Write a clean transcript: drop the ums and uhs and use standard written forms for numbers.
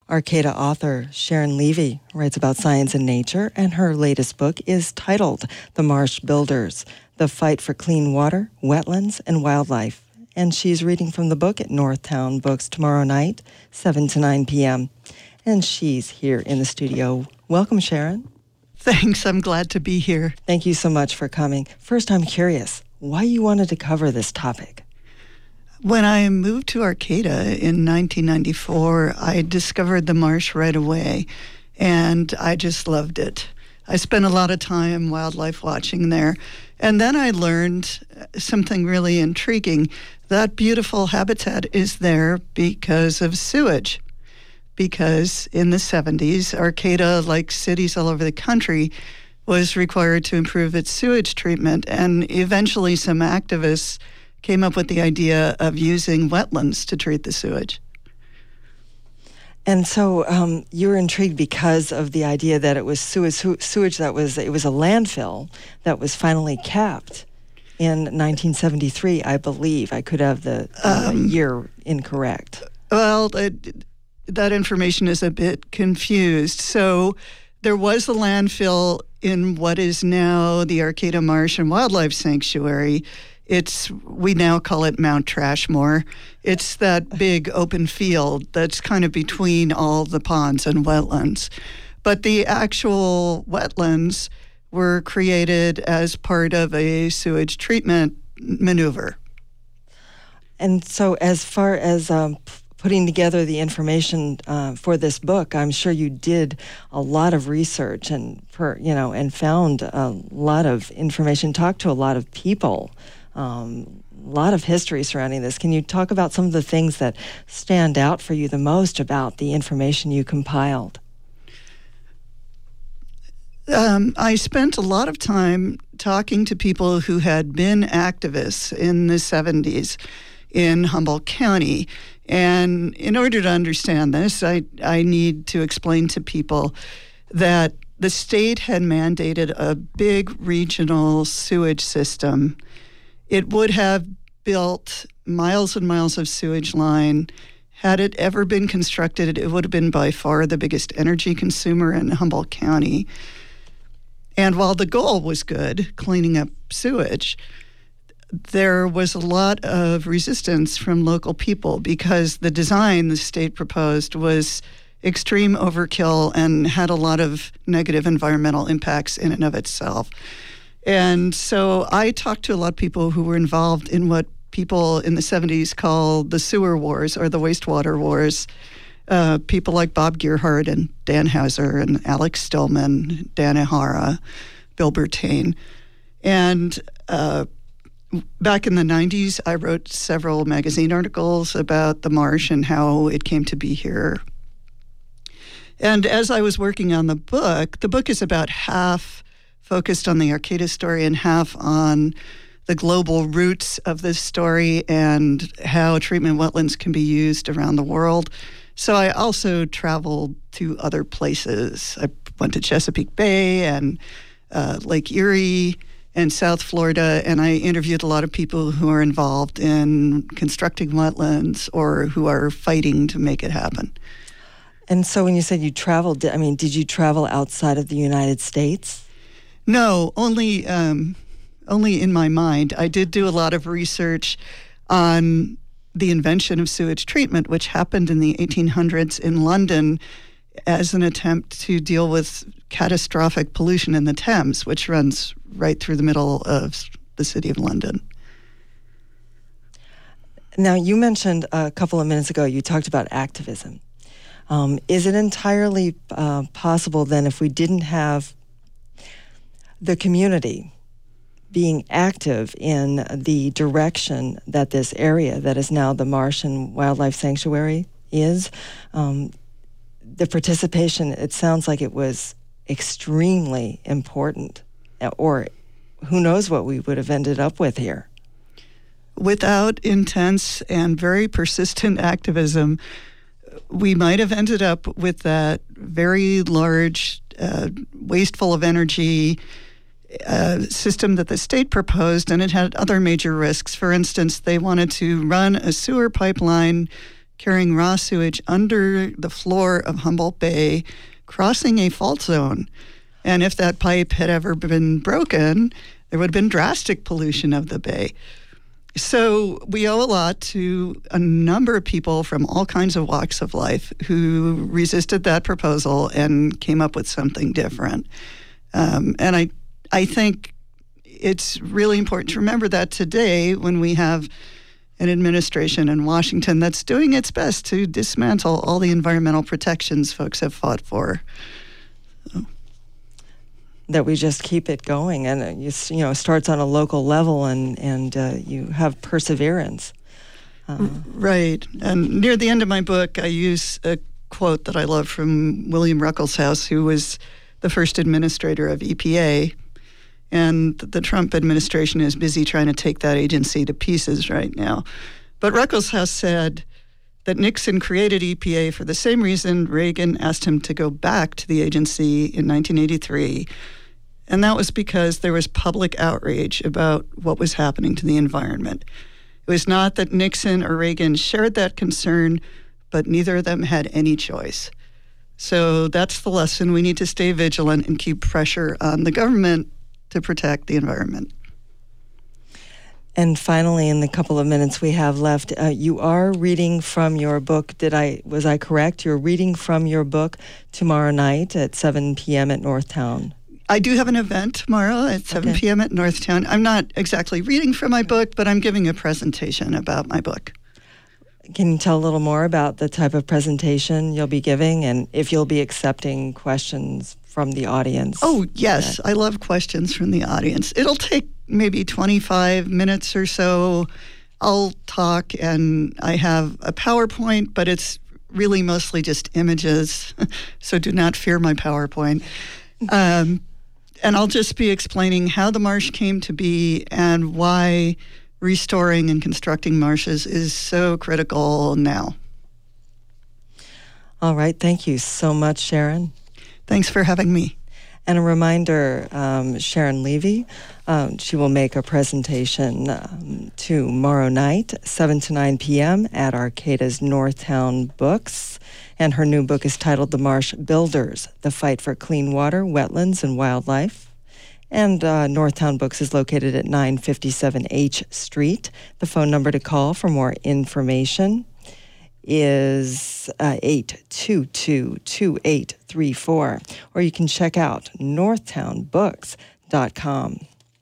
Arcata author Sharon Levy writes about science and nature, and her latest book is titled The Marsh Builders, The Fight for Clean Water, Wetlands, and Wildlife. And she's reading from the book at Northtown Books tomorrow night, 7 to 9 p.m. And she's here in the studio. Welcome, Sharon. Thanks. I'm glad to be here. Thank you so much for coming. First, I'm curious why you wanted to cover this topic. When I moved to Arcata in 1994, I discovered the marsh right away, and I just loved it. I spent a lot of time wildlife watching there, and then I learned something really intriguing. That beautiful habitat is there because of sewage. Because in the 70s, Arcata, like cities all over the country, was required to improve its sewage treatment, and eventually some activists came up with the idea of using wetlands to treat the sewage. And so you were intrigued because of the idea that it was sewage that was a landfill that was finally capped in 1973, I believe. I could have the year incorrect. Well, that information is a bit confused. So there was a landfill in what is now the Arcata Marsh and Wildlife Sanctuary. We now call it Mount Trashmore. It's that big open field that's kind of between all the ponds and wetlands. But the actual wetlands were created as part of a sewage treatment maneuver. And so as far as putting together the information for this book, I'm sure you did a lot of research and found a lot of information, talked to a lot of people. A lot of history surrounding this. Can you talk about some of the things that stand out for you the most about the information you compiled? I spent a lot of time talking to people who had been activists in the 70s in Humboldt County. And in order to understand this, I need to explain to people that the state had mandated a big regional sewage system. It would have built miles and miles of sewage line. Had it ever been constructed, it would have been by far the biggest energy consumer in Humboldt County. And while the goal was good, cleaning up sewage, there was a lot of resistance from local people because the design the state proposed was extreme overkill and had a lot of negative environmental impacts in and of itself. And so I talked to a lot of people who were involved in what people in the 70s called the sewer wars or the wastewater wars. People like Bob Gearhart and Dan Hauser and Alex Stillman, Dan Ihara, Bill Bertain. And back in the 90s, I wrote several magazine articles about the marsh and how it came to be here. And as I was working on the book is about half focused on the Arcata story and half on the global roots of this story and how treatment wetlands can be used around the world. So I also traveled to other places. I went to Chesapeake Bay and Lake Erie and South Florida, and I interviewed a lot of people who are involved in constructing wetlands or who are fighting to make it happen. And so when you said you traveled, did you travel outside of the United States? No, only in my mind. I did do a lot of research on the invention of sewage treatment, which happened in the 1800s in London as an attempt to deal with catastrophic pollution in the Thames, which runs right through the middle of the city of London. Now, you mentioned a couple of minutes ago, you talked about activism. Is it entirely possible then, if we didn't have the community being active in the direction that this area that is now the Marsh and Wildlife Sanctuary is, the participation, it sounds like it was extremely important, or who knows what we would have ended up with here. Without intense and very persistent activism, we might have ended up with that very large, wasteful of energy system that the state proposed, and it had other major risks. For instance, they wanted to run a sewer pipeline carrying raw sewage under the floor of Humboldt Bay, crossing a fault zone. And if that pipe had ever been broken, there would have been drastic pollution of the bay. So we owe a lot to a number of people from all kinds of walks of life who resisted that proposal and came up with something different. And I think it's really important to remember that today when we have an administration in Washington that's doing its best to dismantle all the environmental protections folks have fought for. That we just keep it going, and it starts on a local level, and you have perseverance. Right. And near the end of my book, I use a quote that I love from William Ruckelshaus, who was the first administrator of EPA. And the Trump administration is busy trying to take that agency to pieces right now. But Ruckelshaus said that Nixon created EPA for the same reason Reagan asked him to go back to the agency in 1983. And that was because there was public outrage about what was happening to the environment. It was not that Nixon or Reagan shared that concern, but neither of them had any choice. So that's the lesson. We need to stay vigilant and keep pressure on the government to protect the environment. And finally, in the couple of minutes we have left, you are reading from your book. Was I correct? You're reading from your book tomorrow night at 7 p.m. at Northtown. I do have an event tomorrow at 7 p.m. at Northtown. I'm not exactly reading from my book, but I'm giving a presentation about my book. Can you tell a little more about the type of presentation you'll be giving and if you'll be accepting questions from the audience? Oh, yes. I love questions from the audience. It'll take maybe 25 minutes or so. I'll talk, and I have a PowerPoint, but it's really mostly just images, so do not fear my PowerPoint. And I'll just be explaining how the marsh came to be and why restoring and constructing marshes is so critical now. All right. Thank you so much, Sharon. Thanks for having me. And a reminder, Sharon Levy, she will make a presentation tomorrow night, 7 to 9 p.m. at Arcata's Northtown Books. And her new book is titled The Marsh Builders, The Fight for Clean Water, Wetlands, and Wildlife. And Northtown Books is located at 957 H Street. The phone number to call for more information is 822-2834. Or you can check out northtownbooks.com.